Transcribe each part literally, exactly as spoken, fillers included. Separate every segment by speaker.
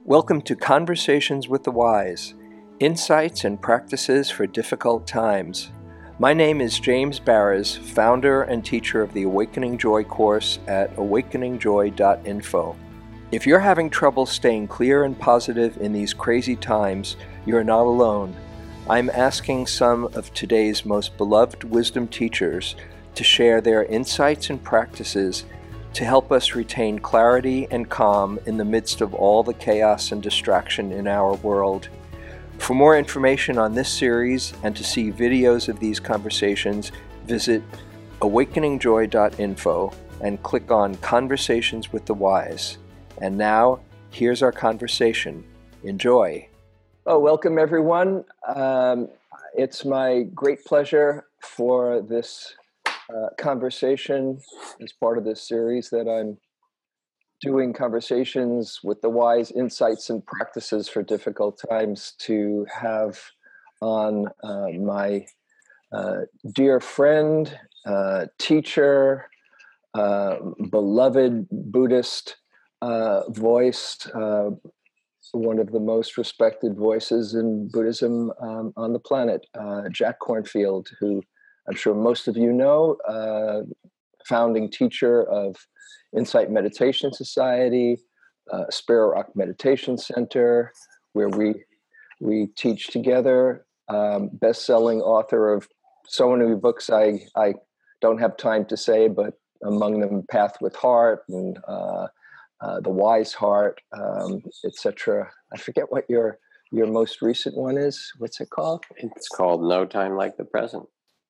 Speaker 1: Welcome to Conversations with the Wise, Insights and Practices for Difficult Times. My name is James Barres, founder and teacher of the Awakening Joy course at awakening joy dot info. If you're having trouble staying clear and positive in these crazy times, you're not alone. I'm asking some of today's most beloved wisdom teachers to share their insights and practices to help us retain clarity and calm in the midst of all the chaos and distraction in our world. For more information on this series and to see videos of these conversations, visit awakening joy dot info and click on Conversations with the Wise. And now, here's our conversation. Enjoy. Oh, welcome everyone. Um, it's my great pleasure for this Uh, conversation as part of this series that I'm doing, Conversations with the Wise, Insights and Practices for Difficult Times, to have on uh, my uh, dear friend, uh, teacher, uh, beloved Buddhist uh, voice, uh, one of the most respected voices in Buddhism um, on the planet, uh, Jack Kornfield, who I'm sure most of you know, uh, founding teacher of Insight Meditation Society, uh, Sparrow Rock Meditation Center, where we we teach together. Um, best-selling author of so many books I I don't have time to say, but among them Path with Heart and uh, uh, The Wise Heart, um, et cetera. I forget what your your most recent one is. What's it called?
Speaker 2: It's called No Time Like the Present.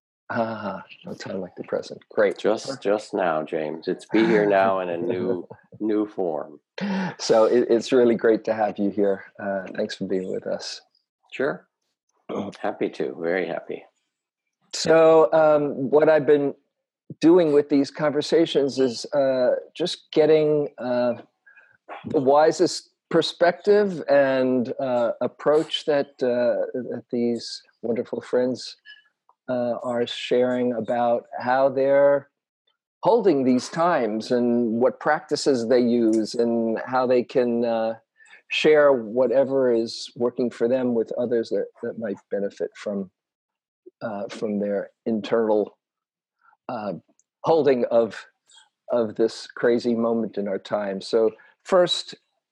Speaker 1: Ah, no time like the present. Great.
Speaker 2: Just just now, James. It's be here now in a new new form.
Speaker 1: So it, it's really great to have you here. Uh, thanks for being with us.
Speaker 2: Sure. Happy to. Very happy.
Speaker 1: So um, what I've been doing with these conversations is uh, just getting uh, the wisest perspective and uh, approach that, uh, that these wonderful friends Uh, are sharing about how they're holding these times and what practices they use and how they can uh, share whatever is working for them with others that, that might benefit from uh, from their internal uh, holding of of this crazy moment in our time. So first,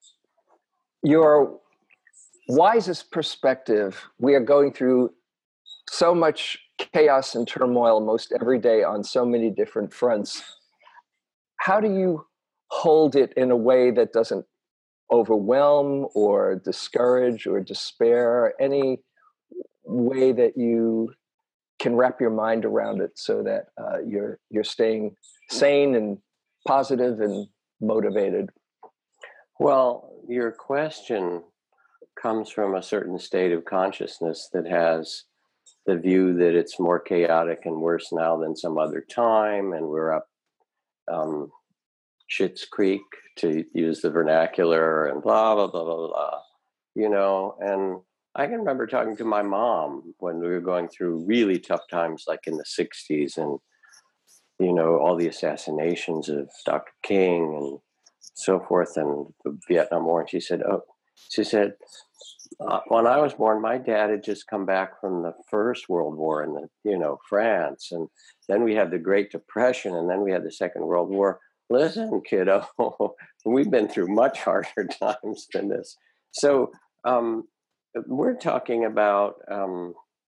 Speaker 1: your wisest perspective. We are going through so much chaos and turmoil most every day on so many different fronts. How do you hold it in a way that doesn't overwhelm or discourage or despair? Any way that you can wrap your mind around it so that uh, you're you're staying sane and positive and motivated?
Speaker 2: Well, your question comes from a certain state of consciousness that has the view that it's more chaotic and worse now than some other time, and we're up um, Schitt's Creek, to use the vernacular, and blah, blah, blah, blah, blah, you know. And I can remember talking to my mom when we were going through really tough times, like in the sixties, and, you know, all the assassinations of Doctor King and so forth, and the Vietnam War. And she said, oh, she said, Uh, when I was born, my dad had just come back from the First World War in the, you know, France, and then we had the Great Depression, and then we had the Second World War. Listen, kiddo, we've been through much harder times than this. So um, we're talking about um,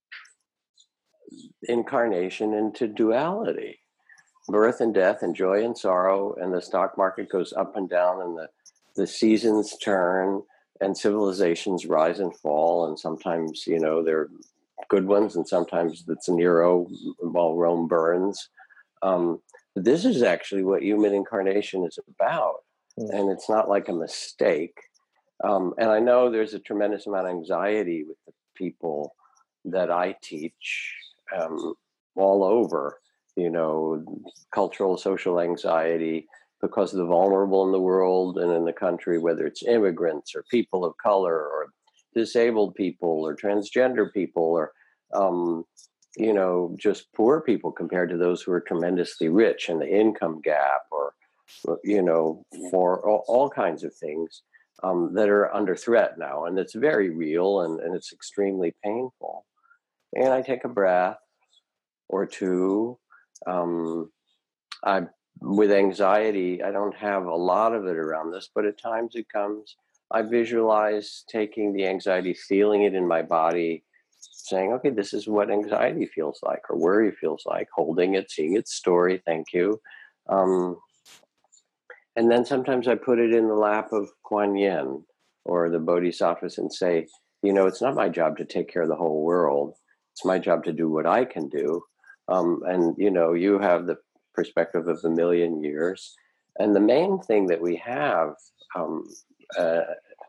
Speaker 2: incarnation into duality, birth and death, and joy and sorrow, and the stock market goes up and down, and the the seasons turn, and civilizations rise and fall, and sometimes, you know, they're good ones, and sometimes it's Nero while Rome burns. Um, this is actually what human incarnation is about, mm. and it's not like a mistake. Um, and I know there's a tremendous amount of anxiety with the people that I teach um, all over, you know, cultural, social anxiety, because of the vulnerable in the world and in the country, whether it's immigrants or people of color or disabled people or transgender people or, um, you know, just poor people compared to those who are tremendously rich, and the income gap, or, you know, for all, all kinds of things. um, that are under threat now. And it's very real, and, and it's extremely painful. And I take a breath or two. Um, I, with anxiety, I don't have a lot of it around this, but at times it comes. I visualize taking the anxiety, feeling it in my body, saying, okay, this is what anxiety feels like, or worry feels like, holding it, seeing its story. Thank you. Um, and then sometimes I put it in the lap of Kuan Yin or the Bodhisattvas and say, you know, it's not my job to take care of the whole world. It's my job to do what I can do. Um, and, you know, you have the perspective of a million years. And the main thing that we have um, uh,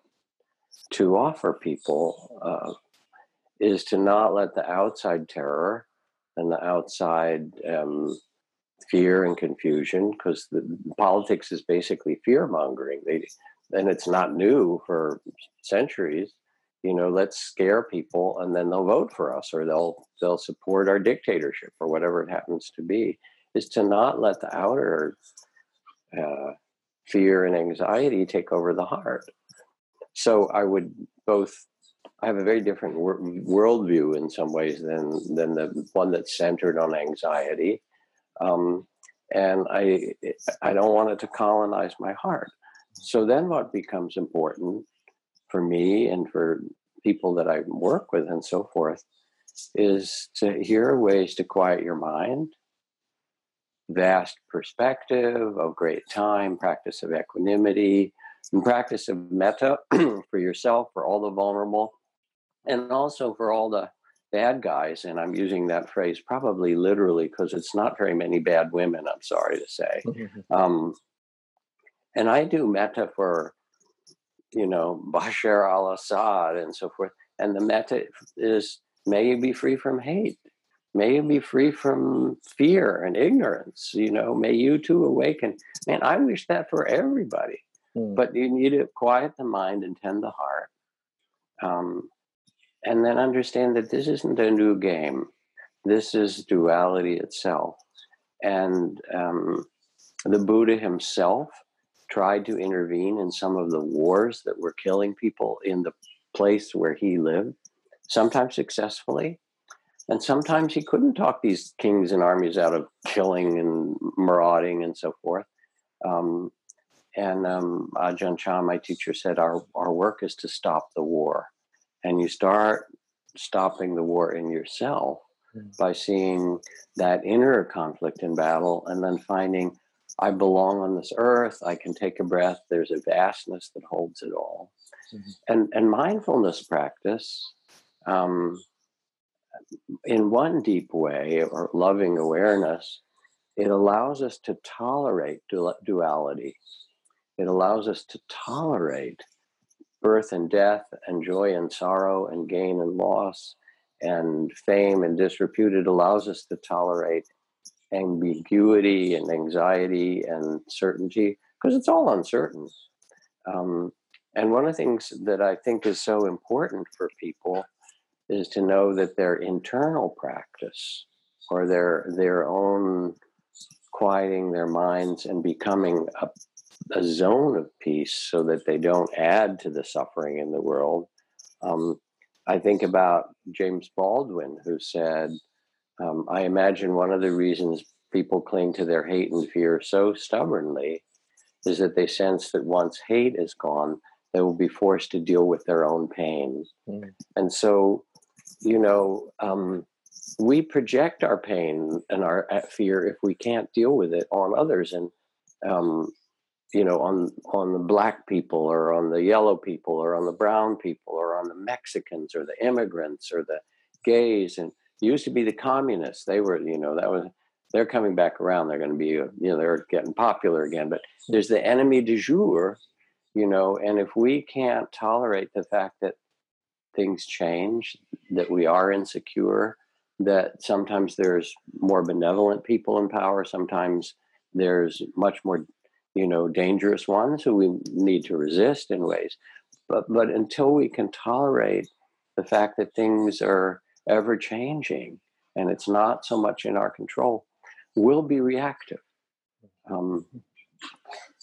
Speaker 2: to offer people uh, is to not let the outside terror and the outside um, fear and confusion, because the politics is basically fear mongering. They, and it's not new for centuries. You know, let's scare people, and then they'll vote for us, or they'll they'll support our dictatorship, or whatever it happens to be. Is to not let the outer uh, fear and anxiety take over the heart. So I would both. I have a very different wor- worldview in some ways than than the one that's centered on anxiety. Um, and I I don't want it to colonize my heart. So then what becomes important for me and for people that I work with and so forth is to hear ways to quiet your mind, vast perspective of great time, practice of equanimity, and practice of metta for yourself, for all the vulnerable, and also for all the bad guys. And I'm using that phrase probably literally because it's not very many bad women, I'm sorry to say. Um, and I do metta for, you know, Bashar al-Assad and so forth. And the metta is, may you be free from hate. May you be free from fear and ignorance. You know, may you too awaken. Man, I wish that for everybody. Mm. But you need to quiet the mind and tend the heart. Um, and then understand that this isn't a new game. This is duality itself. And um, the Buddha himself tried to intervene in some of the wars that were killing people in the place where he lived, sometimes successfully. And sometimes he couldn't talk these kings and armies out of killing and marauding and so forth. Um, and um, Ajahn Chah, my teacher, said, our, our work is to stop the war. And you start stopping the war in yourself mm. by seeing that inner conflict and battle, and then finding, I belong on this earth, I can take a breath, there's a vastness that holds it all. Mm-hmm. And, and mindfulness practice, um, in one deep way, or loving awareness, it allows us to tolerate du- duality. It allows us to tolerate birth and death, and joy and sorrow, and gain and loss, and fame and disrepute. It allows us to tolerate ambiguity and anxiety and certainty, because it's all uncertain. Um, and one of the things that I think is so important for people is to know that their internal practice, or their their own quieting their minds and becoming a, a zone of peace, so that they don't add to the suffering in the world. Um, I think about James Baldwin, who said, um, I imagine one of the reasons people cling to their hate and fear so stubbornly is that they sense that once hate is gone, they will be forced to deal with their own pain. Mm. And so, you know, um, we project our pain and our fear, if we can't deal with it, on others, and um, you know, on on the black people, or on the yellow people, or on the brown people, or on the Mexicans, or the immigrants, or the gays. And it used to be the communists. They were, you know, that was, they're coming back around. They're going to be, you know, they're getting popular again. But there's the enemy du jour, you know, and if we can't tolerate the fact that things change, that we are insecure, that sometimes there's more benevolent people in power, sometimes there's much more, you know, dangerous ones who we need to resist in ways. But but until we can tolerate the fact that things are ever changing and it's not so much in our control, we'll be reactive. Um,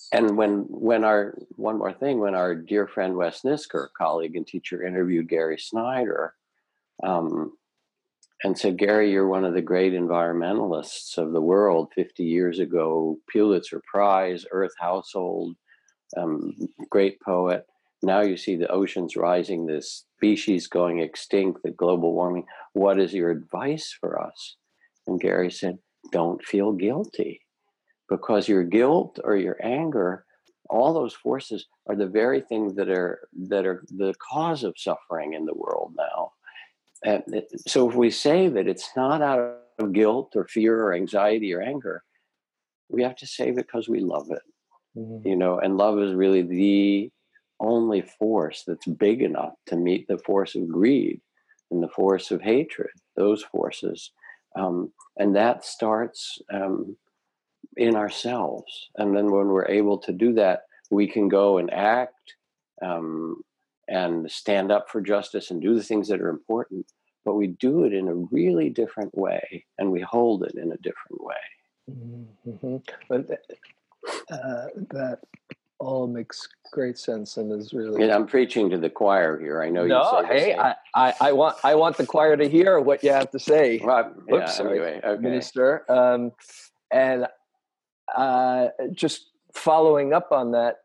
Speaker 2: And when when our one more thing, when our dear friend Wes Nisker, colleague and teacher, interviewed Gary Snyder, um, and said, Gary, you're one of the great environmentalists of the world. fifty years ago, Pulitzer Prize, Earth Household, um, great poet. Now you see the oceans rising, this species going extinct, the global warming. What is your advice for us? And Gary said, don't feel guilty, because your guilt or your anger, all those forces are the very things that are that are the cause of suffering in the world now. And so if we say that it's not out of guilt or fear or anxiety or anger, we have to say because we love it. Mm-hmm. You know, and love is really the only force that's big enough to meet the force of greed and the force of hatred, those forces. Um, and that starts um, in ourselves. And then when we're able to do that, we can go and act um, and stand up for justice and do the things that are important. But we do it in a really different way, and we hold it in a different way.
Speaker 1: Mm-hmm. But uh, that all makes great sense and is really.
Speaker 2: And I'm preaching to the choir here. I know
Speaker 1: no,
Speaker 2: you say the
Speaker 1: hey,
Speaker 2: same.
Speaker 1: I, I, I want I want the choir to hear what you have to say.
Speaker 2: Well, yeah,
Speaker 1: Oops, sorry,
Speaker 2: anyway, okay.
Speaker 1: Minister. Um, and uh, just following up on that,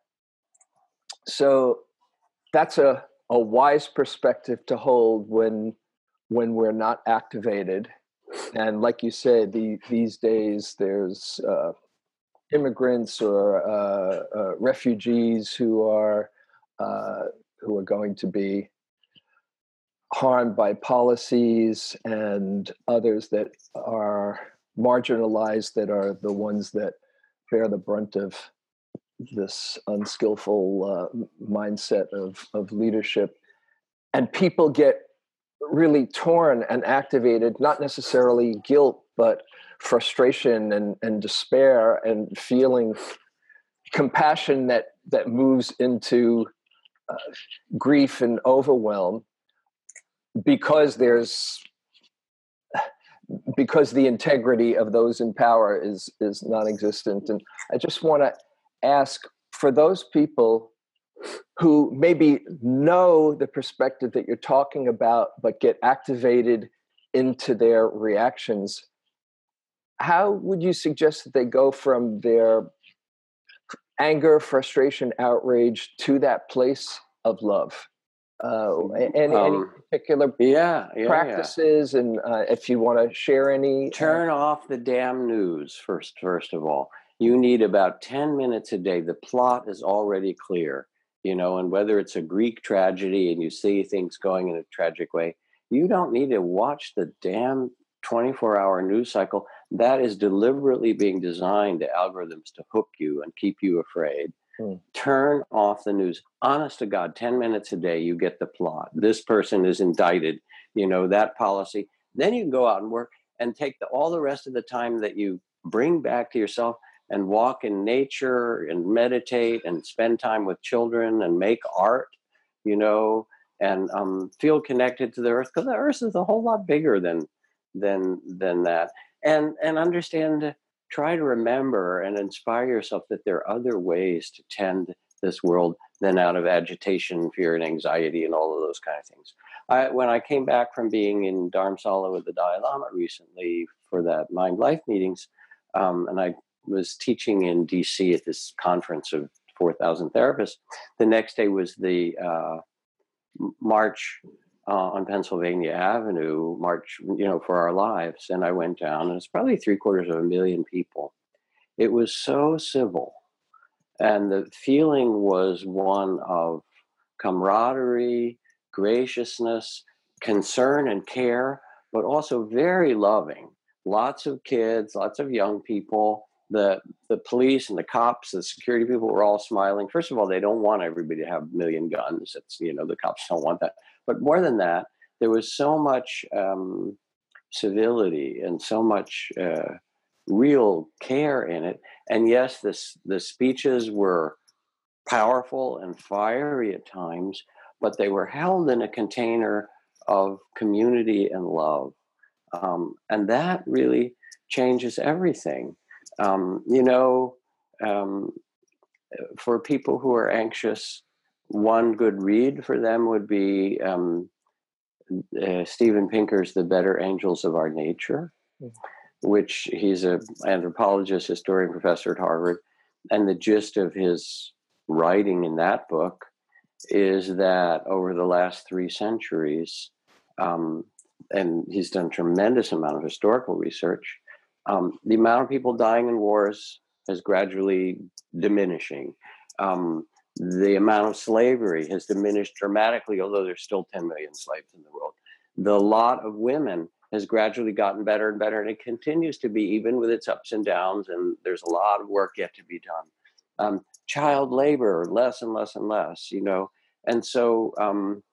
Speaker 1: so that's a, a wise perspective to hold when when we're not activated. And like you said, the, these days there's uh, immigrants or uh, uh, refugees who are uh, who are going to be harmed by policies, and others that are marginalized, that are the ones that bear the brunt of this unskillful uh, mindset of, of leadership. And people get really torn and activated, not necessarily guilt, but frustration and, and despair, and feeling compassion that, that moves into uh, grief and overwhelm, because there's because the integrity of those in power is is non-existent. And I just want to ask, for those people who maybe know the perspective that you're talking about, but get activated into their reactions, how would you suggest that they go from their anger, frustration, outrage to that place of love? Uh, any, um, any particular
Speaker 2: yeah, yeah,
Speaker 1: practices,
Speaker 2: yeah.
Speaker 1: and uh, if you want to share any?
Speaker 2: Turn uh, off the damn news first, first of all. You need about ten minutes a day. The plot is already clear, you know, and whether it's a Greek tragedy and you see things going in a tragic way, you don't need to watch the damn twenty-four hour news cycle. That is deliberately being designed to algorithms to hook you and keep you afraid. Hmm. Turn off the news. Honest to God, ten minutes a day, you get the plot. This person is indicted, you know, that policy. Then you can go out and work and take the, all the rest of the time that you bring back to yourself and walk in nature and meditate and spend time with children and make art, you know, and um, feel connected to the earth, because the earth is a whole lot bigger than than than that. And and understand, try to remember and inspire yourself that there are other ways to tend this world than out of agitation, fear, and anxiety, and all of those kind of things. I, when I came back from being in Dharamsala with the Dalai Lama recently for that Mind Life meetings, um, and I was teaching in D C at this conference of four thousand therapists. The next day was the uh, march uh, on Pennsylvania Avenue, march, you know, for our lives. And I went down, and it's probably three quarters of a million people. It was so civil. And the feeling was one of camaraderie, graciousness, concern and care, but also very loving. Lots of kids, lots of young people. The the police and the cops, the security people were all smiling. First of all, they don't want everybody to have a million guns. It's, you know, the cops don't want that. But more than that, there was so much um, civility and so much uh, real care in it. And yes, this the speeches were powerful and fiery at times, but they were held in a container of community and love. Um, and that really changes everything. Um, you know, um, For people who are anxious, one good read for them would be um, uh, Steven Pinker's The Better Angels of Our Nature, which he's an anthropologist, historian, professor at Harvard. And the gist of his writing in that book is that over the last three centuries, um, and he's done a tremendous amount of historical research, um, the amount of people dying in wars is gradually diminishing. Um, the amount of slavery has diminished dramatically, although there's still ten million slaves in the world. The lot of women has gradually gotten better and better, and it continues to be, even with its ups and downs, and there's a lot of work yet to be done. Um, child labor, less and less and less, you know. And so um,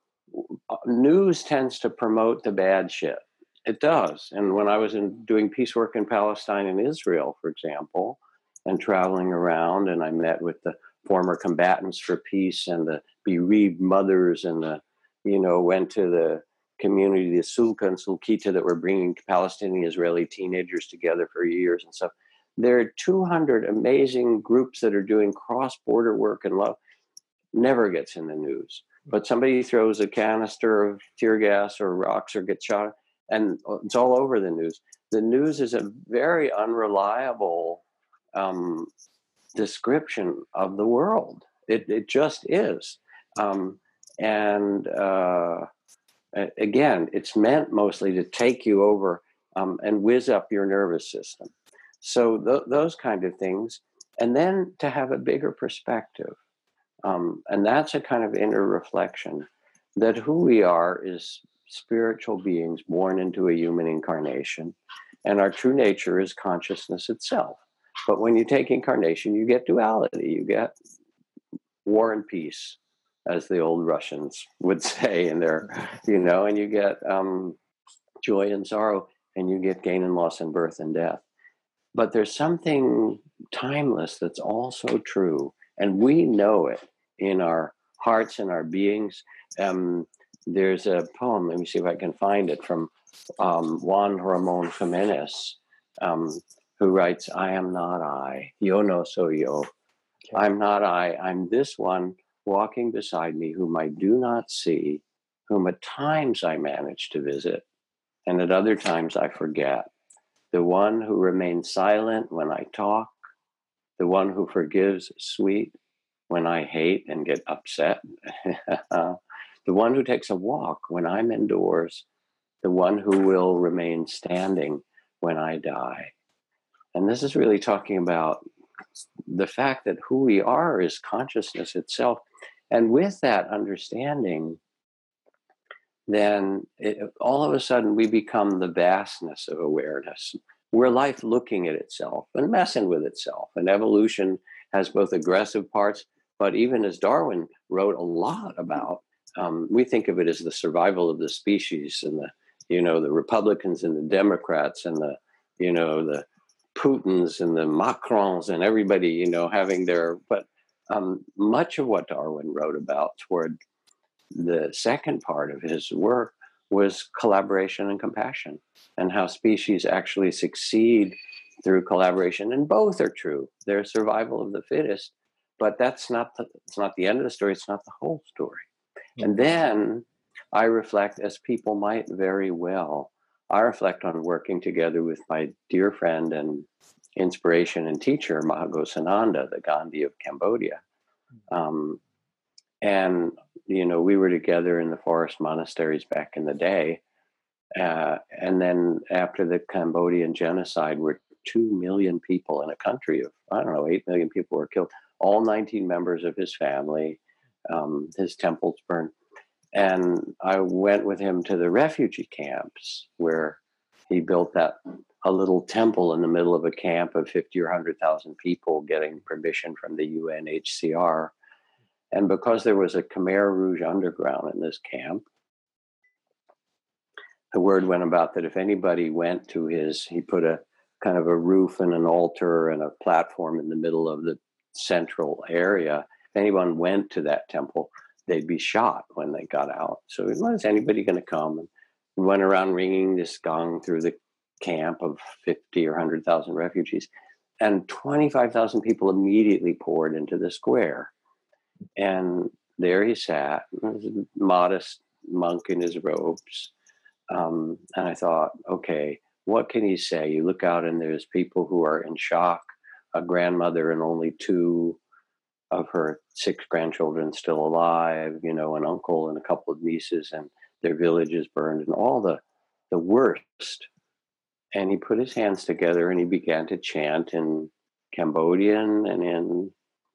Speaker 2: news tends to promote the bad shit. It does. And when I was in doing peace work in Palestine and Israel, for example, and traveling around, and I met with the former combatants for peace and the bereaved mothers, and the, you know, went to the community, the Sulka and Sulkita, that were bringing Palestinian Israeli teenagers together for years and stuff. There are two hundred amazing groups that are doing cross-border work and love. Never gets in the news. But somebody throws a canister of tear gas or rocks or gets shot, and it's all over the news. The news is a very unreliable um, description of the world. It, it just is. Um, and uh, again, it's meant mostly to take you over um, and whiz up your nervous system. So th- those kind of things. And then to have a bigger perspective. Um, and that's a kind of inner reflection that who we are is spiritual beings born into a human incarnation, and our true nature is consciousness itself. But when you take incarnation, you get duality, you get war and peace, as the old Russians would say in their, you know, and you get um, joy and sorrow, and you get gain and loss and birth and death. But there's something timeless that's also true, and we know it in our hearts and our beings. Um, there's a poem, let me see if I can find it, from um, Juan Ramon Jimenez, um, who writes, I am not I, yo no soy yo. Okay. I'm not I, I'm this one walking beside me whom I do not see, whom at times I manage to visit, and at other times I forget. The one who remains silent when I talk, the one who forgives sweet when I hate and get upset, the one who takes a walk when I'm indoors, the one who will remain standing when I die. And this is really talking about the fact that who we are is consciousness itself. And with that understanding, then it, all of a sudden we become the vastness of awareness. We're life looking at itself and messing with itself. And evolution has both aggressive parts, but even as Darwin wrote a lot about, um, we think of it as the survival of the species, and the, you know, the Republicans and the Democrats and the, you know, the Putins and the Macrons and everybody, you know, having their, but um, much of what Darwin wrote about toward the second part of his work was collaboration and compassion, and how species actually succeed through collaboration. And both are true. They're survival of the fittest, but that's not the, it's not the end of the story. It's not the whole story. Mm-hmm. And then I reflect, as people might very well, I reflect on working together with my dear friend and inspiration and teacher, Mahago Sananda, the Gandhi of Cambodia. Um, and, you know, we were together in the forest monasteries back in the day. Uh, and then after the Cambodian genocide, where two million people in a country of, I don't know, eight million people were killed, all nineteen members of his family, um, his temples burned. And I went with him to the refugee camps, where he built that, a little temple in the middle of a camp of fifty or one hundred thousand people, getting permission from the U N H C R. And because there was a Khmer Rouge underground in this camp, the word went about that if anybody went to his, he put a kind of a roof and an altar and a platform in the middle of the central area. If anyone went to that temple, they'd be shot when they got out. So when is anybody going to come? And we went around ringing this gong through the camp of fifty or one hundred thousand refugees. and twenty-five thousand people immediately poured into the square. And there he sat, a modest monk in his robes. Um, and I thought, okay, what can he say? You look out and there's people who are in shock, a grandmother and only two of her six grandchildren still alive, you know, an uncle and a couple of nieces, and their village is burned and all the, the worst. And he put his hands together and he began to chant in Cambodian and in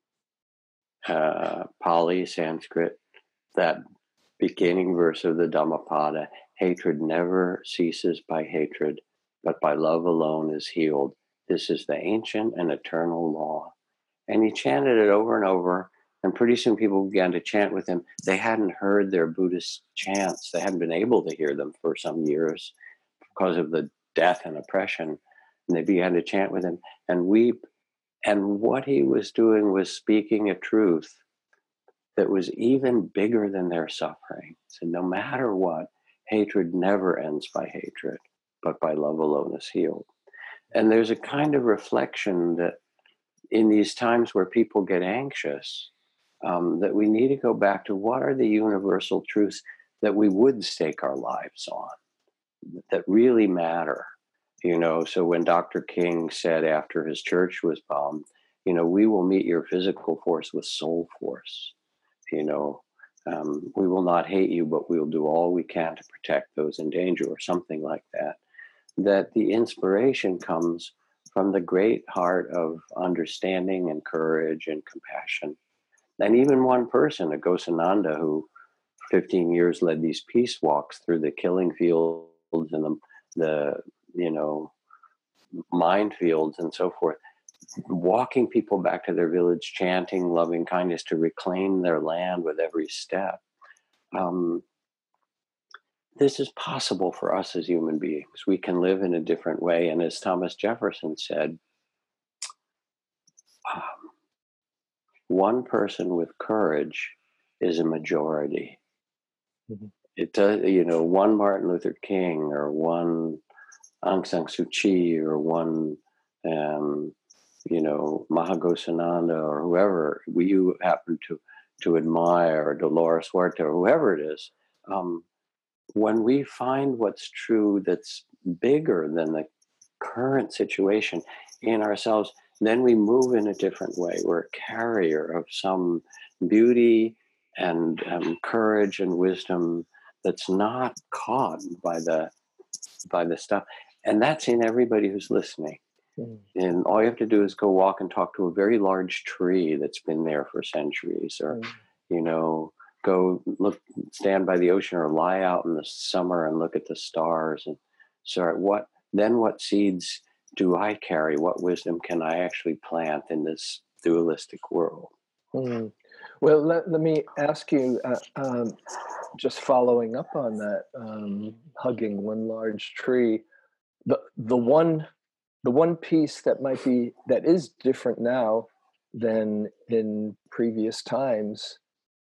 Speaker 2: uh, Pali, Sanskrit, that beginning verse of the Dhammapada: hatred never ceases by hatred, but by love alone is healed. This is the ancient and eternal law. And he chanted it over and over. And pretty soon people began to chant with him. They hadn't heard their Buddhist chants. They hadn't been able to hear them for some years because of the death and oppression. And they began to chant with him and weep. And what he was doing was speaking a truth that was even bigger than their suffering. So no matter what, hatred never ends by hatred, but by love alone is healed. And there's a kind of reflection that in these times where people get anxious, um, that we need to go back to what are the universal truths that we would stake our lives on, that really matter. You know, so when Doctor King said after his church was bombed, you know, we will meet your physical force with soul force. You know, um, we will not hate you, but we will do all we can to protect those in danger, or something like that. That the inspiration comes from the great heart of understanding and courage and compassion. And even one person, a Ghosananda, who fifteen years led these peace walks through the killing fields and the, the you know, minefields and so forth, walking people back to their village, chanting loving kindness to reclaim their land with every step. Um, this is possible for us as human beings. We can live in a different way. And as Thomas Jefferson said, um, one person with courage is a majority. Mm-hmm. It does, you know, one Martin Luther King or one Aung San Suu Kyi or one, um, you know, Mahaghosananda or whoever you happen to, to admire, or Dolores Huerta or whoever it is. Um, when we find what's true that's bigger than the current situation in ourselves, then we move in a different way. We're a carrier of some beauty and um, courage and wisdom that's not caught by the by the stuff. And that's in everybody who's listening. Mm. And all you have to do is go walk and talk to a very large tree that's been there for centuries, or, mm. you know, go look, stand by the ocean, or lie out in the summer and look at the stars. And so what, then what seeds do I carry? What wisdom can I actually plant in this dualistic world?
Speaker 1: Mm. Well, let, let me ask you, uh, um, just following up on that, um, hugging one large tree, the the one the one piece that might be that is different now than in previous times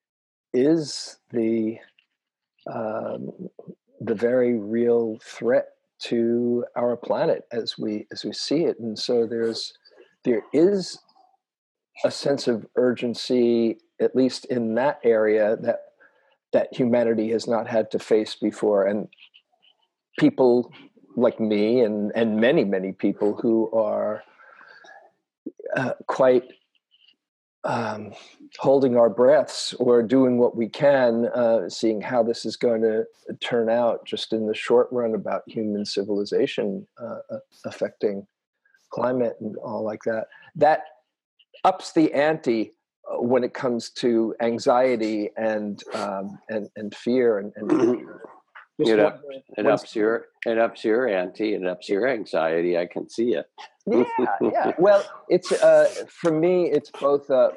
Speaker 1: is the um, the very real threat to our planet as we as we see it. And so there's there is a sense of urgency, at least in that area, that that humanity has not had to face before. And people like me and and many many people who are uh, quite um, holding our breaths or doing what we can, uh, seeing how this is going to turn out just in the short run about human civilization uh, affecting climate and all like that. That ups the ante when it comes to anxiety and um, and and fear and. and
Speaker 2: It, up, it ups your it ups your ante, it ups your anxiety. I can see it.
Speaker 1: yeah, yeah. Well, it's uh, for me, it's both. Uh,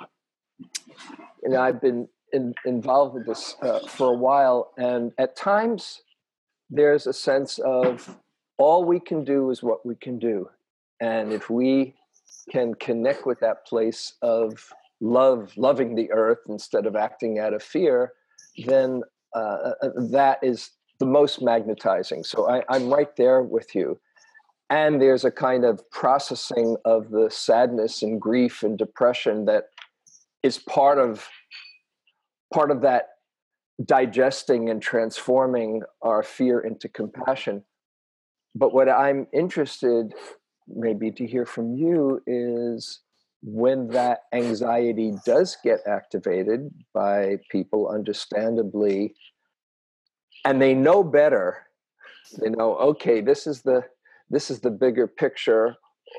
Speaker 1: you know, I've been in, involved with this uh, for a while, and at times there's a sense of all we can do is what we can do, and if we can connect with that place of love, loving the earth instead of acting out of fear, then uh, that is the most magnetizing. So I, I'm right there with you. and there's a kind of processing of the sadness and grief and depression that is part of part of that digesting and transforming our fear into compassion. But what I'm interested maybe to hear from you is when that anxiety does get activated by people, understandably, and they know better, they know, okay, this is the this is the bigger picture.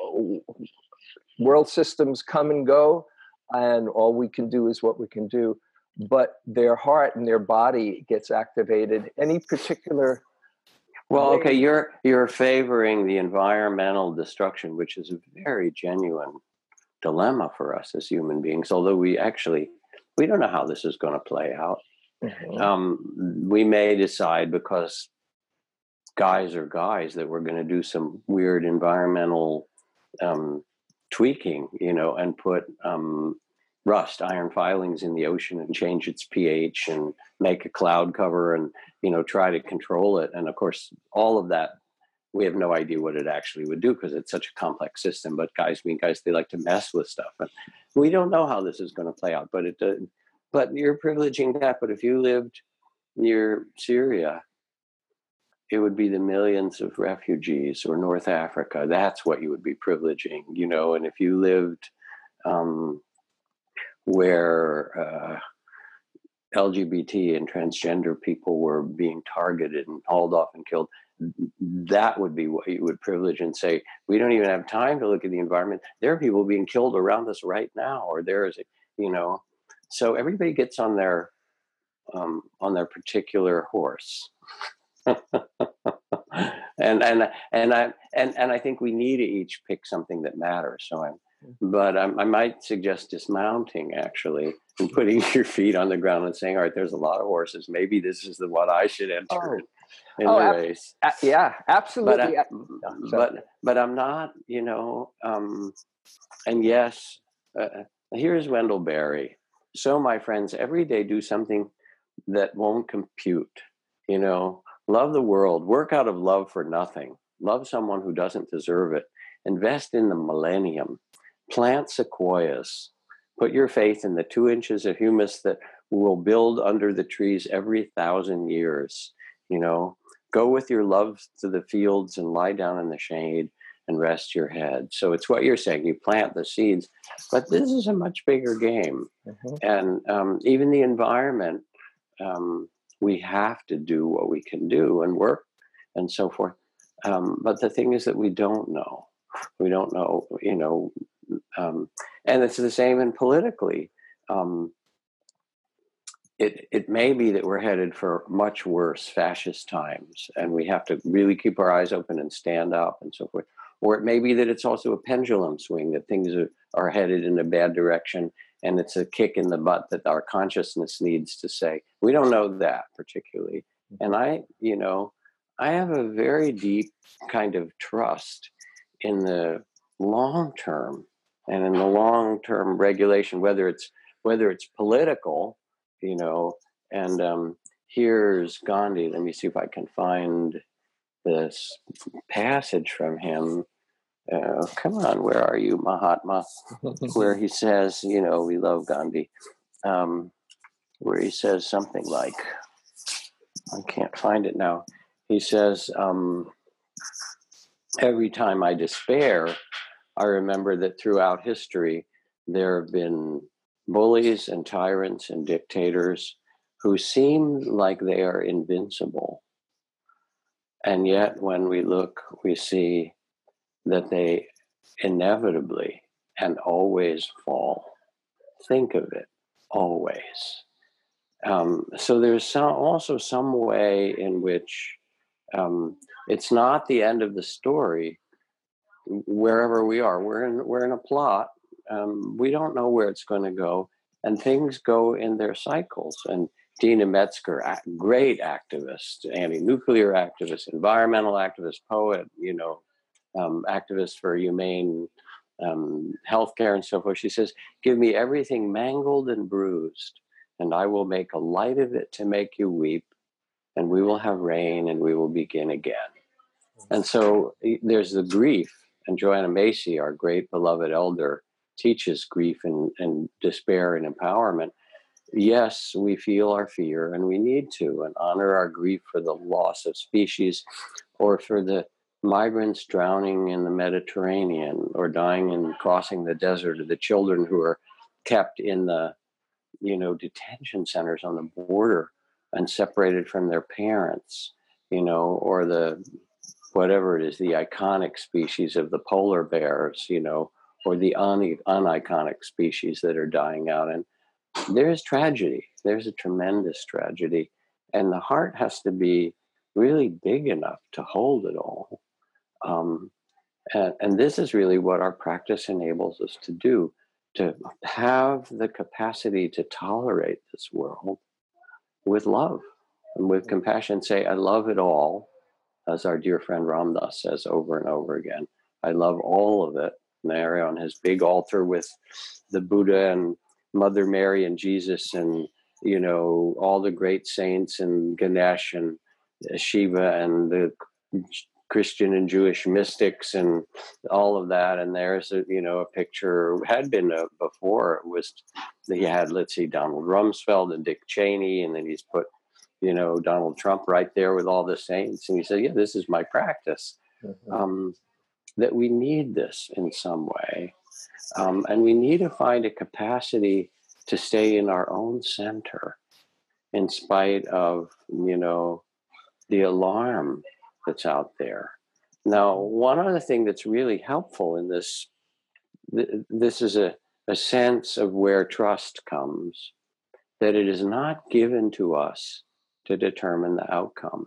Speaker 1: World systems come and go, and all we can do is what we can do. But their heart and their body gets activated. Any particular
Speaker 2: Well,
Speaker 1: way?
Speaker 2: okay, you're you're favoring the environmental destruction, which is a very genuine dilemma for us as human beings, although we actually we don't know how this is going to play out.
Speaker 1: Mm-hmm.
Speaker 2: Um, we may decide, because guys are guys, that we're going to do some weird environmental um, tweaking, you know, and put um, rust, iron filings in the ocean and change its pH and make a cloud cover and, you know, try to control it. And of course, all of that, we have no idea what it actually would do because it's such a complex system. But guys being guys, they like to mess with stuff. And we don't know how this is going to play out, but it, uh, but you're privileging that. But if you lived near Syria, it would be the millions of refugees, or North Africa. That's what you would be privileging, you know. And if you lived um, where uh, L G B T and transgender people were being targeted and hauled off and killed, that would be what you would privilege and say, we don't even have time to look at the environment. There are people being killed around us right now, or there is, you know. So everybody gets on their um, on their particular horse. and and and I and and I think we need to each pick something that matters. So I'm, but I'm, I might suggest dismounting actually and putting your feet on the ground and saying, all right, there's a lot of horses. Maybe this is the one I should enter
Speaker 1: Oh.
Speaker 2: in
Speaker 1: oh,
Speaker 2: the
Speaker 1: ab-
Speaker 2: race.
Speaker 1: uh, yeah, absolutely.
Speaker 2: But I, but but I'm not, you know. Um, and yes, uh, here's Wendell Berry. So my friends, every day do something that won't compute. You know. Love the world, work out of love for nothing, love someone who doesn't deserve it, invest in the millennium, plant sequoias, put your faith in the two inches of humus that will build under the trees every thousand years, you know, go with your love to the fields and lie down in the shade and rest your head. So it's what you're saying, you plant the seeds, but this is a much bigger game. Mm-hmm. And um, even the environment, um, we have to do what we can do and work and so forth. Um, but the thing is that we don't know. We don't know, you know, um, and it's the same in politically. Um, it, it may be that we're headed for much worse fascist times, and we have to really keep our eyes open and stand up and so forth. Or it may be that it's also a pendulum swing, that things are, are headed in a bad direction, and it's a kick in the butt that our consciousness needs to say. We don't know that particularly. And I, you know, I have a very deep kind of trust in the long term and in the long term regulation, whether it's whether it's political, you know. And um, here's Gandhi. Let me see if I can find this passage from him. Uh, come on, where are you, Mahatma? Where he says, you know, we love Gandhi. Um, where he says something like, I can't find it now. He says, um, every time I despair, I remember that throughout history, there have been bullies and tyrants and dictators who seem like they are invincible. And yet when we look, we see that they inevitably and always fall. Think of it, always. Um, so there's some, also some way in which um, it's not the end of the story wherever we are. We're in, we're in a plot. Um, we don't know where it's going to go, and things go in their cycles. And Dina Metzger, great activist, anti-nuclear activist, environmental activist, poet, you know, um, activist for humane um, healthcare and so forth. She says, give me everything mangled and bruised, and I will make a light of it to make you weep, and we will have rain and we will begin again. And so e- there's the grief. And Joanna Macy, our great beloved elder, teaches grief and, and despair and empowerment. Yes, we feel our fear and we need to, and honor our grief for the loss of species or for the migrants drowning in the Mediterranean or dying and crossing the desert, or the children who are kept in the, you know, detention centers on the border and separated from their parents, you know, or the whatever it is, the iconic species of the polar bears, you know, or the un- uniconic species that are dying out. And there's tragedy. There's a tremendous tragedy. And the heart has to be really big enough to hold it all. Um, and, and this is really what our practice enables us to do, to have the capacity to tolerate this world with love and with compassion. Say, I love it all, as our dear friend Ram Dass says over and over again. I love all of it. And there on his big altar with the Buddha and Mother Mary and Jesus and, you know, all the great saints and Ganesh and Shiva and the Christian and Jewish mystics and all of that. And there's a, you know, a picture, had been a, before, it was, he had, let's see, Donald Rumsfeld and Dick Cheney, and then he's put, you know, Donald Trump right there with all the saints. And he said, yeah, this is my practice. Mm-hmm. Um, that we need this in some way. Um, and we need to find a capacity to stay in our own center in spite of, you know, the alarm that's out there. Now, one other thing that's really helpful in this, th- this is a, a sense of where trust comes, that it is not given to us to determine the outcome.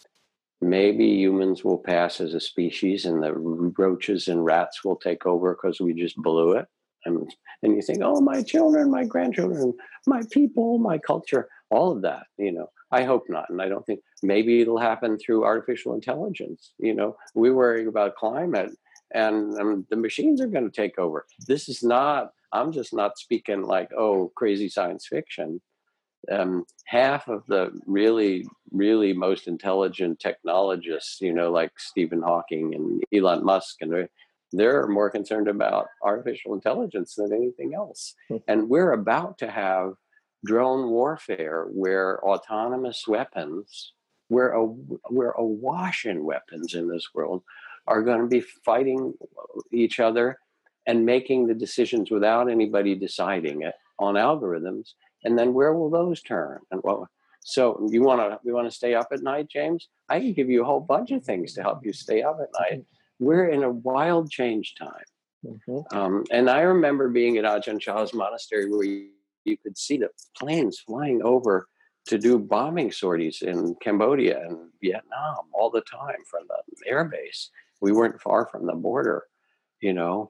Speaker 2: Maybe humans will pass as a species and the roaches and rats will take over because we just blew it. And, and you think, oh, my children, my grandchildren, my people, my culture, all of that, you know, I hope not. And I don't think, maybe it'll happen through artificial intelligence. You know, we're worrying about climate and um, the machines are going to take over. This is not, I'm just not speaking like, oh, crazy science fiction. Um, half of the really, really most intelligent technologists, you know, like Stephen Hawking and Elon Musk, and they're, they're more concerned about artificial intelligence than anything else. And we're about to have drone warfare where autonomous weapons, we're, a, we're awash in weapons in this world, are going to be fighting each other and making the decisions without anybody deciding it on algorithms. And then where will those turn? And well, so you want to, we want to stay up at night, James? I can give you a whole bunch of things to help you stay up at night. We're in a wild change time. Mm-hmm. Um, and I remember being at Ajahn Chah's monastery where you, you could see the planes flying over to do bombing sorties in Cambodia and Vietnam all the time from the air base. We weren't far from the border, you know.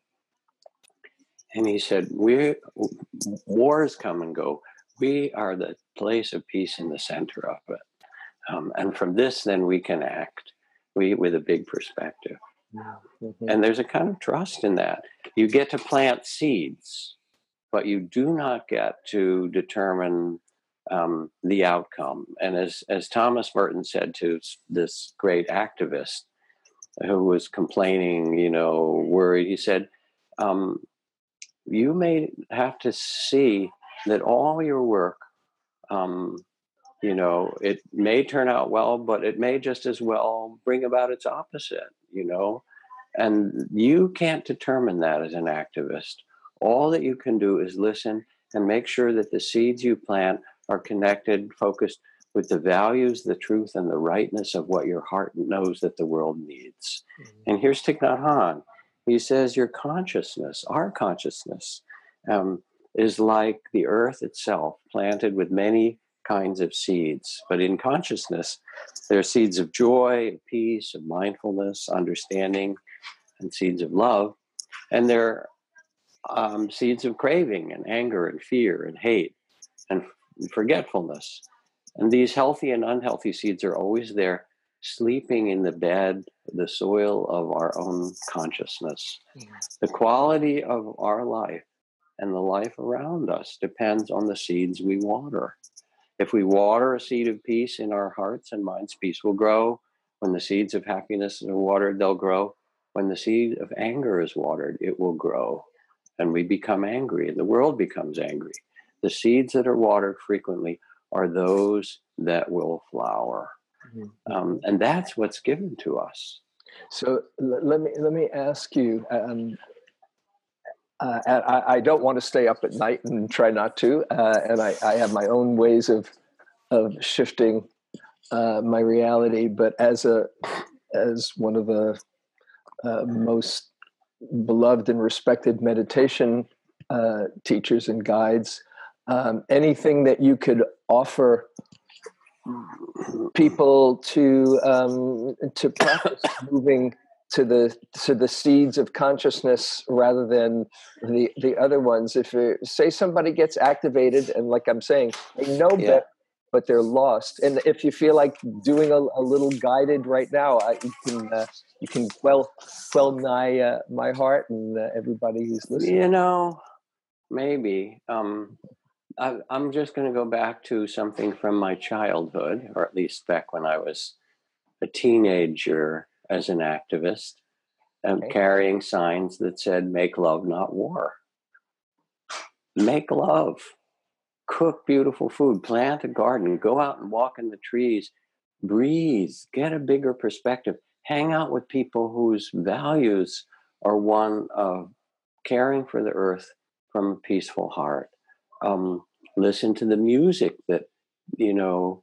Speaker 2: And he said, we, wars come and go. We are the place of peace in the center of it. Um, and from this, then we can act we with a big perspective. Mm-hmm. And there's a kind of trust in that. You get to plant seeds, but you do not get to determine um, the outcome. And as, as Thomas Merton said to this great activist who was complaining, you know, worried, he said, um, you may have to see that all your work, um, you know, it may turn out well, but it may just as well bring about its opposite, you know, and you can't determine that as an activist. All that you can do is listen and make sure that the seeds you plant are connected, focused with the values, the truth, and the rightness of what your heart knows that the world needs. Mm-hmm. And here's Thich Nhat Hanh. He says your consciousness, our consciousness, um, is like the earth itself, planted with many kinds of seeds. But in consciousness, there are seeds of joy, of peace, of mindfulness, understanding, and seeds of love. And there are um, seeds of craving and anger and fear and hate and forgetfulness. And these healthy and unhealthy seeds are always there, sleeping in the bed, the soil of our own consciousness. Mm. The quality of our life and the life around us depends on the seeds we water. If we water a seed of peace in our hearts and minds, peace will grow. When the seeds of happiness are watered, they'll grow. When the seed of anger is watered, it will grow. And we become angry, and the world becomes angry. The seeds that are watered frequently are those that will flower.
Speaker 1: Mm-hmm.
Speaker 2: Um, and that's what's given to us.
Speaker 1: So l- let me let me ask you. Um, uh, and I, I don't want to stay up at night and try not to. Uh, and I, I have my own ways of of shifting uh, my reality. But as a as one of the uh, most beloved and respected meditation uh, teachers and guides, um, anything that you could offer people to um, to practice moving to the to the seeds of consciousness rather than the the other ones. If you say somebody gets activated and, like I'm saying, they know
Speaker 2: Yeah.
Speaker 1: better, but they're lost, and if you feel like doing a, a little guided right now, I, you can uh, you can quell quell my uh, my heart and uh, everybody who's listening.
Speaker 2: You know, maybe. Um, I, I'm just going to go back to something from my childhood, or at least back when I was a teenager as an activist, and
Speaker 1: Okay.
Speaker 2: carrying signs that said, make love, not war. Make love. Cook beautiful food. Plant a garden. Go out and walk in the trees. Breathe. Get a bigger perspective. Hang out with people whose values are one of caring for the earth from a peaceful heart. Um, listen to the music that, you know,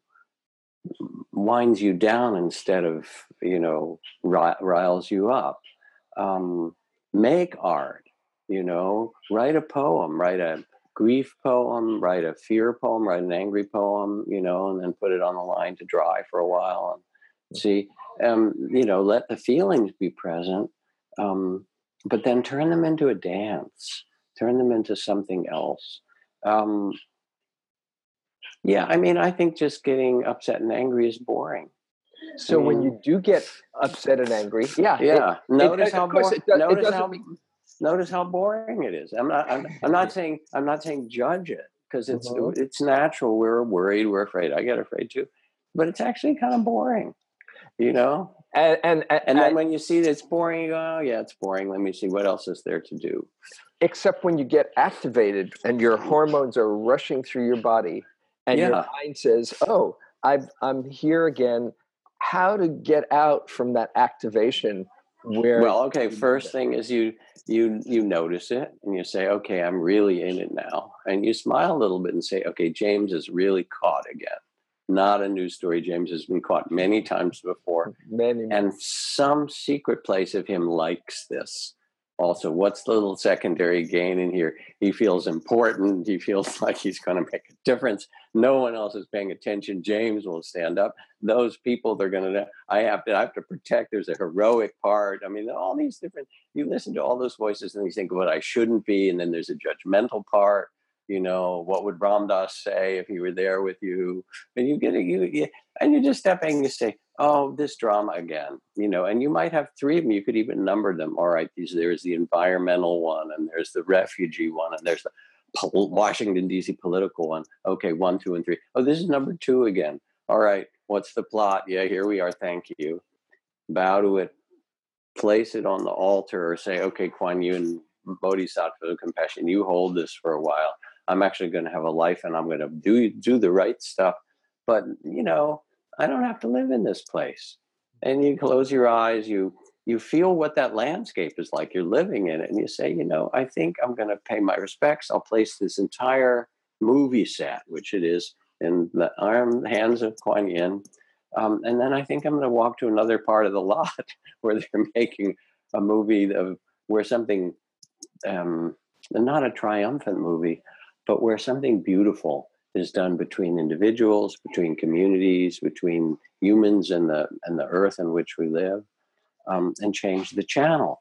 Speaker 2: winds you down instead of, you know, riles you up. Um, make art, you know, write a poem, write a grief poem, write a fear poem, write an angry poem, you know, and then put it on the line to dry for a while and see, um, you know, let the feelings be present, um, but then turn them into a dance, turn them into something else. Um, yeah, I mean, I think just getting upset and angry is boring.
Speaker 1: So
Speaker 2: I
Speaker 1: when
Speaker 2: mean,
Speaker 1: you do get upset and angry, yeah,
Speaker 2: yeah.
Speaker 1: it,
Speaker 2: Notice
Speaker 1: it,
Speaker 2: how
Speaker 1: of course
Speaker 2: boring.
Speaker 1: it, do, it
Speaker 2: Notice
Speaker 1: doesn't
Speaker 2: how.
Speaker 1: mean.
Speaker 2: Notice how boring it is. I'm not. I'm, I'm not saying. I'm not saying judge it because it's
Speaker 1: Mhm.
Speaker 2: it's natural. We're worried. We're afraid. I get afraid too, but it's actually kind of boring, you know.
Speaker 1: And, and, and,
Speaker 2: And then
Speaker 1: and
Speaker 2: when you see that it's boring, you go, "Oh yeah, it's boring. Let me see what else is there to do."
Speaker 1: except when you get activated and your hormones are rushing through your body, and your
Speaker 2: Yeah.
Speaker 1: mind says, "Oh, I've, I'm here again." How to get out from that activation? Where
Speaker 2: Well, okay. First thing is you you you notice it and you say, "Okay, I'm really in it now," and you smile a little bit and say, "Okay, James is really caught again. Not a news story. James has been caught many times before."
Speaker 1: many, many.
Speaker 2: And some secret place of him likes this. Also, what's the little secondary gain in here? He feels important. He feels like he's going to make a difference. No one else is paying attention. James will stand up. Those people, they're going to. I have to. I have to protect. There's a heroic part. I mean, all these different. You listen to all those voices, and you think what I shouldn't be, and then there's a judgmental part. You know, what would Ram Dass say if he were there with you? And you get it. You, you and you just step back and you say, oh, this drama again, you know, and you might have three of them. You could even number them. All right, these there's the environmental one, and there's the refugee one, and there's the Washington, D C political one. Okay, one, two, and three. Oh, this is number two again. All right, what's the plot? Yeah, here we are. Thank you. Bow to it, place it on the altar, or say, okay, Kuan Yin, Bodhisattva compassion, you hold this for a while. I'm actually going to have a life, and I'm going to do do the right stuff. But you know, I don't have to live in this place. And you close your eyes, you you feel what that landscape is like. You're living in it, and you say, you know, I think I'm going to pay my respects. I'll place this entire movie set, which it is, in the arm hands of Kuan Yin. Um, and then I think I'm going to walk to another part of the lot where they're making a movie of where something, um, not a triumphant movie, but where something beautiful is done between individuals, between communities, between humans and the and the earth in which we live, um, and change the channel.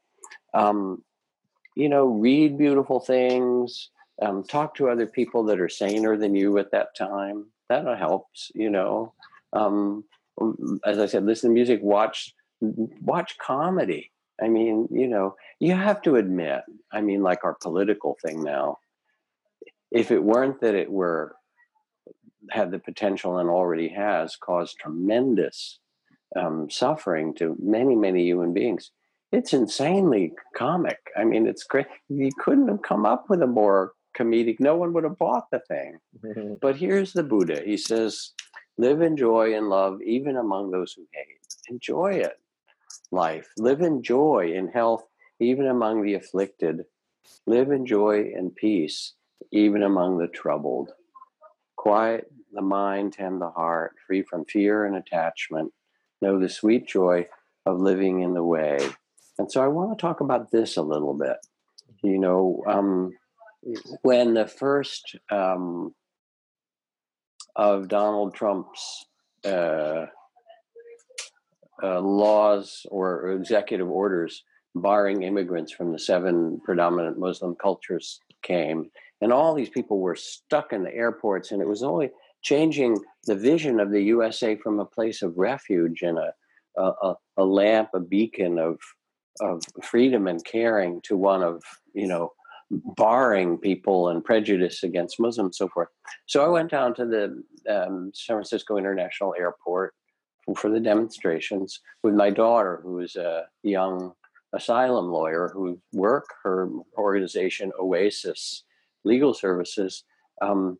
Speaker 2: Um, you know, read beautiful things, um, talk to other people that are saner than you at that time. That helps, you know. Um, as I said, listen to music, watch watch comedy. I mean, you know, you have to admit, I mean, like our political thing now, if it weren't that it were had the potential and already has caused tremendous um, suffering to many, many human beings. It's insanely comic. I mean, it's great. You couldn't have come up with a more comedic. No one would have bought the thing. But here's the Buddha. He says, live in joy and love, even among those who hate. Enjoy it, life. Live in joy and health, even among the afflicted. Live in joy and peace, even among the troubled. Quiet the mind, tend the heart, free from fear and attachment. Know the sweet joy of living in the way. And so I want to talk about this a little bit. You know, um, when the first um, of Donald Trump's uh, uh, laws or executive orders barring immigrants from the seven predominant Muslim cultures came, and all these people were stuck in the airports, and it was only changing the vision of the U S A from a place of refuge and a a, a lamp, a beacon of of freedom and caring to one of, you know, barring people and prejudice against Muslims, so forth. So I went down to the um, San Francisco International Airport for the demonstrations with my daughter, who is a young asylum lawyer who work her organization Oasis Legal Services um,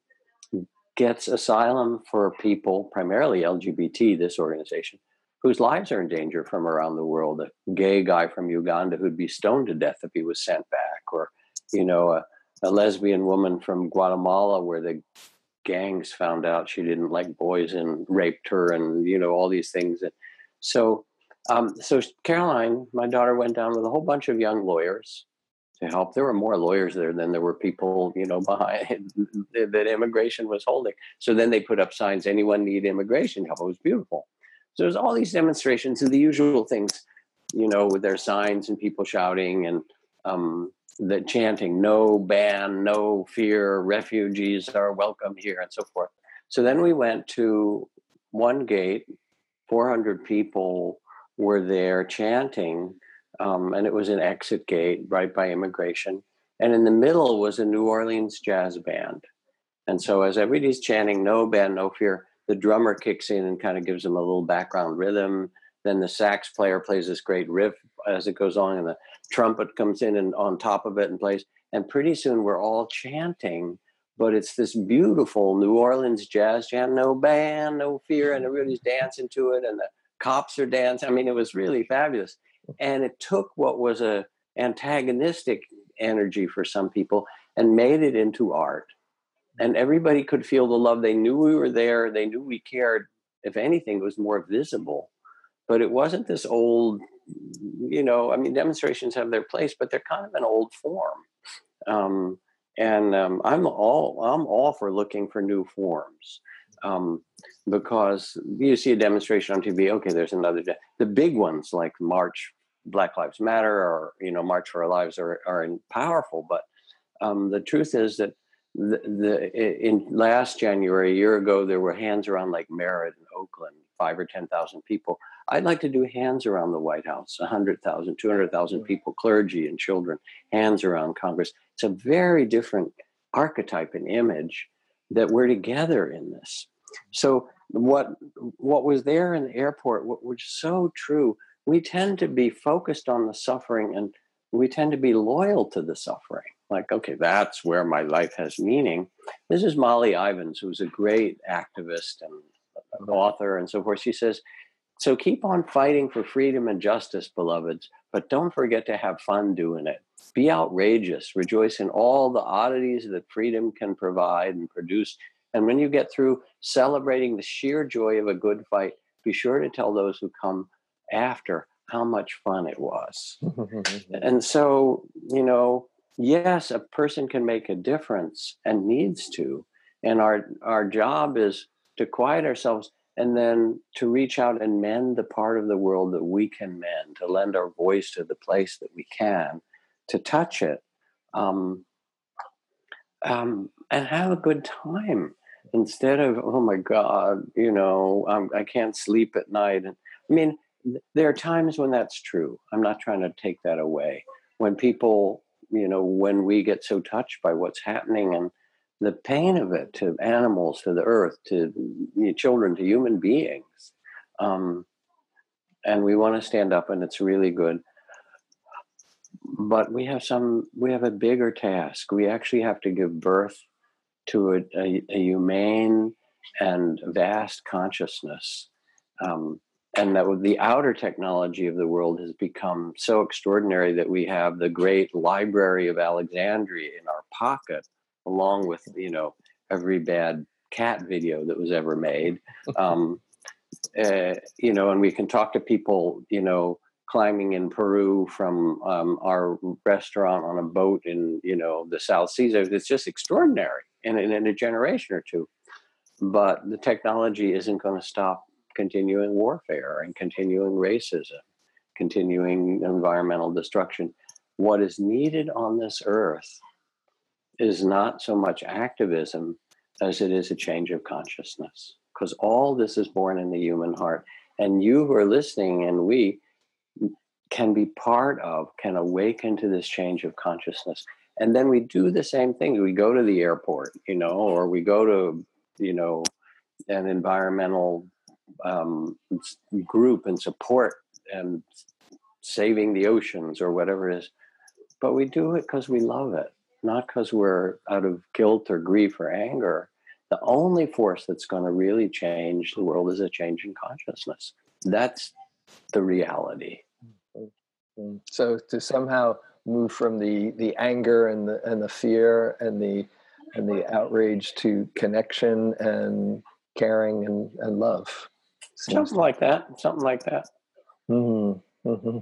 Speaker 2: gets asylum for people, primarily L G B T, this organization, whose lives are in danger from around the world. A gay guy from Uganda who'd be stoned to death if he was sent back, or, you know, a, a lesbian woman from Guatemala where the gangs found out she didn't like boys and raped her, and, you know, all these things. And so, um, so Caroline, my daughter, went down with a whole bunch of young lawyers to help. There were more lawyers there than there were people, you know, behind that immigration was holding. So then they put up signs, anyone need immigration help. It was beautiful. So there's all these demonstrations and the usual things, you know, with their signs and people shouting and um, the chanting, no ban, no fear, refugees are welcome here, and so forth. So then we went to one gate, four hundred people were there chanting, um, and it was an exit gate right by immigration. And in the middle was a New Orleans jazz band. And so as everybody's chanting, no ban, no fear, the drummer kicks in and kind of gives them a little background rhythm. Then the sax player plays this great riff as it goes on, and the trumpet comes in and on top of it and plays. And pretty soon we're all chanting, but it's this beautiful New Orleans jazz chant, no ban, no fear, and everybody's dancing to it, and the cops are dancing. I mean, it was really fabulous. And it took what was a antagonistic energy for some people and made it into art. And everybody could feel the love. They knew we were there. They knew we cared. If anything, it was more visible. But it wasn't this old, you know, I mean, demonstrations have their place, but they're kind of an old form. Um, and um, I'm all I'm all for looking for new forms, um, because you see a demonstration on T V. Okay, there's another. De- the big ones like March, Black Lives Matter, or, you know, March for Our Lives are are powerful. But um, the truth is that the, the in last January, a year ago, there were hands around Lake Merritt in Oakland, five or ten thousand people. I'd like to do hands around the White House, one hundred thousand, two hundred thousand people, clergy and children, hands around Congress. It's a very different archetype and image that we're together in this. So what what was there in the airport, what was so true, we tend to be focused on the suffering, and we tend to be loyal to the suffering. Like, okay, that's where my life has meaning. This is Molly Ivins, who's a great activist and author and so forth. She says, so keep on fighting for freedom and justice, beloveds, but don't forget to have fun doing it. Be outrageous, rejoice in all the oddities that freedom can provide and produce. And when you get through celebrating the sheer joy of a good fight, be sure to tell those who come after how much fun it was. And so, you know, yes, a person can make a difference and needs to. And our our job is to quiet ourselves and then to reach out and mend the part of the world that we can mend, to lend our voice to the place that we can, to touch it, um, um, and have a good time instead of, oh my God, you know, um, I can't sleep at night. And I mean, th- there are times when that's true. I'm not trying to take that away. When people, you know, when we get so touched by what's happening and the pain of it to animals, to the earth, to, you know, children, to human beings, um, and we want to stand up, and it's really good. But we have some, we have a bigger task. We actually have to give birth to a, a, a humane and vast consciousness. Um, and that the outer technology of the world has become so extraordinary that we have the great Library of Alexandria in our pocket, along with, you know, every bad cat video that was ever made. Um, uh, you know, and we can talk to people, you know, climbing in Peru from um, our restaurant on a boat in, you know, the South Seas. It's just extraordinary in, in, in a generation or two. But the technology isn't going to stop continuing warfare and continuing racism, continuing environmental destruction. What is needed on this earth is not so much activism as it is a change of consciousness, because all this is born in the human heart. And you who are listening, and we can be part of, can awaken to this change of consciousness. And then we do the same thing. We go to the airport, you know, or we go to, you know, an environmental um, group and support and saving the oceans or whatever it is. But we do it because we love it, not because we're out of guilt or grief or anger. The only force that's going to really change the world is a change in consciousness. That's the reality.
Speaker 1: So to somehow move from the, the anger and the and the fear and the and the outrage to connection and caring and, and love.
Speaker 2: Something like that. Something like that.
Speaker 1: Mm-hmm. Mm-hmm.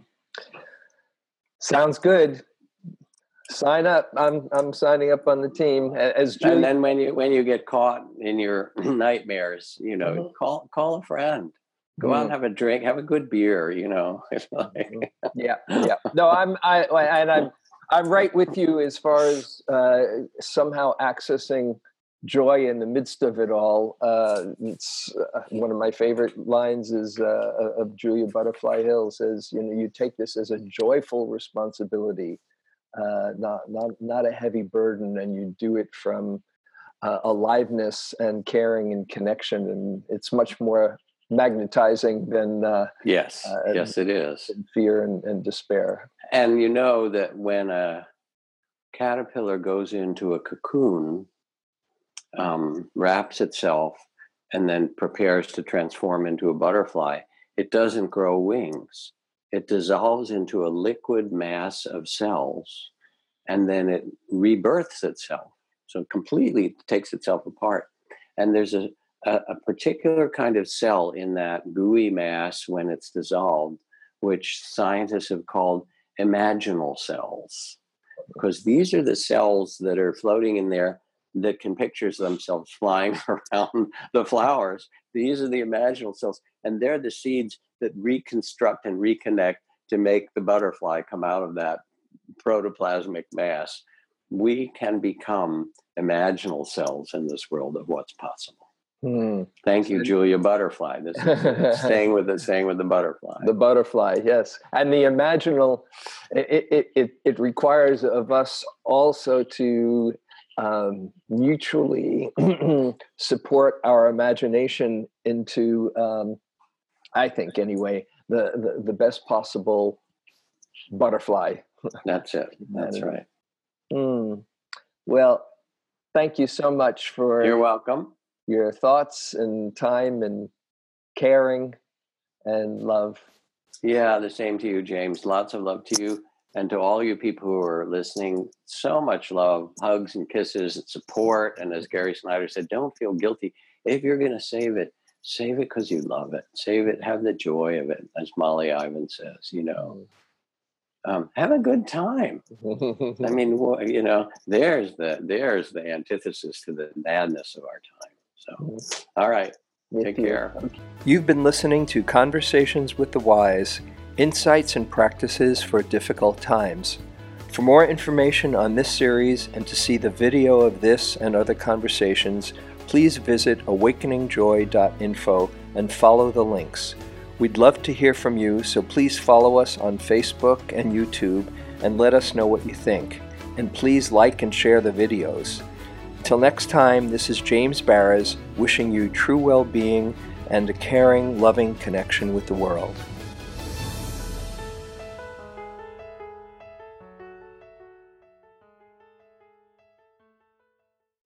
Speaker 1: Sounds good. Sign up. I'm I'm signing up on the team. As Julie...
Speaker 2: And then when you when you get caught in your nightmares, you know, mm-hmm. call call a friend. Go mm-hmm. out and have a drink, have a good beer, you know.
Speaker 1: yeah, yeah. No, I'm I and I'm I'm right with you as far as uh, somehow accessing joy in the midst of it all. Uh, it's uh, one of my favorite lines is uh, of Julia Butterfly Hill says, you know, you take this as a joyful responsibility, uh, not not not a heavy burden, and you do it from uh, aliveness and caring and connection, and it's much more magnetizing than uh,
Speaker 2: yes, uh, yes, it is
Speaker 1: fear and, and despair.
Speaker 2: And you know that when a caterpillar goes into a cocoon, um, wraps itself, and then prepares to transform into a butterfly, it doesn't grow wings. It dissolves into a liquid mass of cells, and then it rebirths itself. So it completely takes itself apart. And there's a A, a particular kind of cell in that gooey mass when it's dissolved, which scientists have called imaginal cells, because these are the cells that are floating in there that can picture themselves flying around the flowers. These are the imaginal cells, and they're the seeds that reconstruct and reconnect to make the butterfly come out of that protoplasmic mass. We can become imaginal cells in this world of what's possible. Hmm. Thank you, Julia Butterfly. This is staying with the staying with the butterfly.
Speaker 1: The butterfly, yes, and the imaginal. It it it, it requires of us also to um, mutually support our imagination into, um, I think anyway, the, the the best possible butterfly.
Speaker 2: That's it. That's right.
Speaker 1: Mm. Well, thank you so much for.
Speaker 2: You're welcome.
Speaker 1: Your thoughts and time and caring and love.
Speaker 2: Yeah, the same to you, James. Lots of love to you and to all you people who are listening. So much love, hugs and kisses and support. And as Gary Snyder said, don't feel guilty. If you're going to save it, save it because you love it. Save it, have the joy of it, as Molly Ivan says, you know. Um, have a good time. I mean, you know, there's the there's the antithesis to the madness of our time. So, all right. Take care.
Speaker 1: You've been listening to Conversations with the Wise, Insights and Practices for Difficult Times. For more information on this series and to see the video of this and other conversations, please visit awakening joy dot info and follow the links. We'd love to hear from you, so please follow us on Facebook and YouTube and let us know what you think. And please like and share the videos. Until next time, this is James Baraz wishing you true well-being and a caring, loving connection with the world.